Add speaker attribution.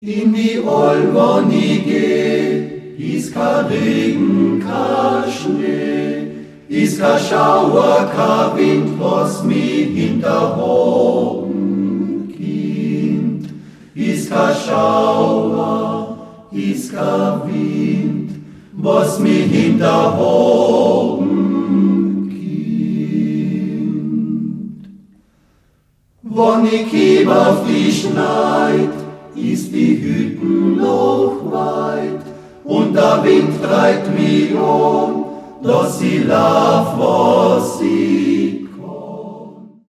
Speaker 1: In die Olm, ich geh, ist kein Regen, kein Schnee, ist kein Schauer, kein Wind, was mich hinterhoben kind. Ist kein Schauer, ist kein Wind, was mich hinterhoben kind. Wann ich hieb auf die Schneid, ist die Hütten noch weit, und der Wind treibt mich um, dass sie lauf, was sie